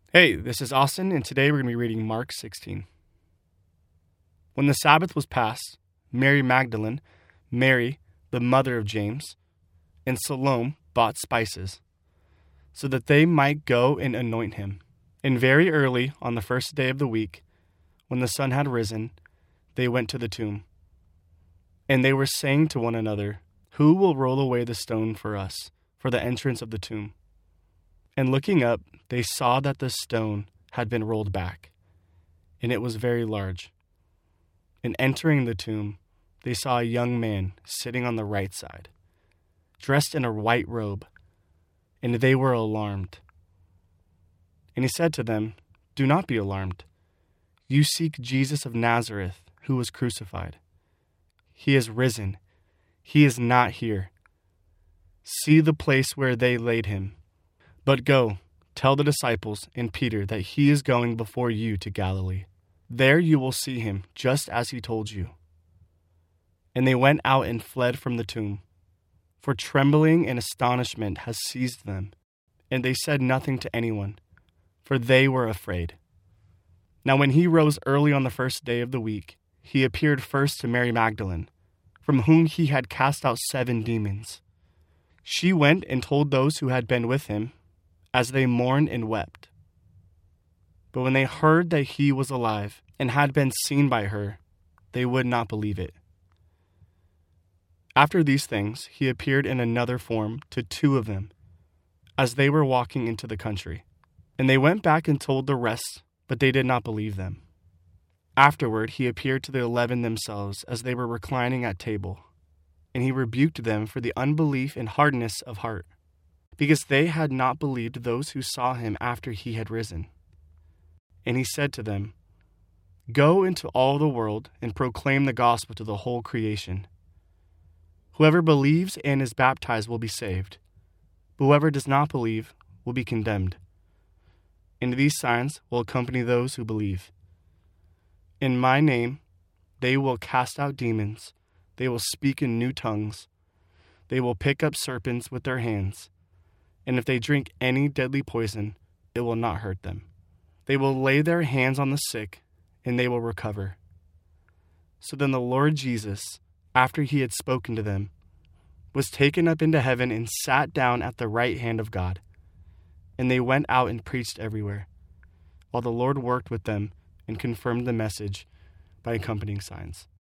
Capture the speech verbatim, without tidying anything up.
Hey, this is Austin, and today we're going to be reading Mark sixteen. When the Sabbath was past, Mary Magdalene, Mary, the mother of James, and Salome bought spices, so that they might go and anoint him. And very early on the first day of the week, when the sun had risen, they went to the tomb. And they were saying to one another, "Who will roll away the stone for us, for the entrance of the tomb?" And looking up, they saw that the stone had been rolled back, and it was very large. And entering the tomb, they saw a young man sitting on the right side, dressed in a white robe, and they were alarmed. And he said to them, "Do not be alarmed. You seek Jesus of Nazareth, who was crucified. He is risen. He is not here. See the place where they laid him. But go, tell the disciples and Peter that he is going before you to Galilee. There you will see him, just as he told you." And they went out and fled from the tomb, for trembling and astonishment had seized them, and they said nothing to anyone, for they were afraid. Now when he rose early on the first day of the week, he appeared first to Mary Magdalene, from whom he had cast out seven demons. She went and told those who had been with him, as they mourned and wept. But when they heard that he was alive and had been seen by her, they would not believe it. After these things, he appeared in another form to two of them, as they were walking into the country. And they went back and told the rest, but they did not believe them. Afterward, he appeared to the eleven themselves as they were reclining at table, and he rebuked them for the unbelief and hardness of heart, because they had not believed those who saw him after he had risen. And he said to them, "Go into all the world and proclaim the gospel to the whole creation. Whoever believes and is baptized will be saved, but whoever does not believe will be condemned. And these signs will accompany those who believe. In my name they will cast out demons, they will speak in new tongues, they will pick up serpents with their hands, and if they drink any deadly poison, it will not hurt them. They will lay their hands on the sick, and they will recover." So then the Lord Jesus, after he had spoken to them, was taken up into heaven and sat down at the right hand of God. And they went out and preached everywhere, while the Lord worked with them and confirmed the message by accompanying signs.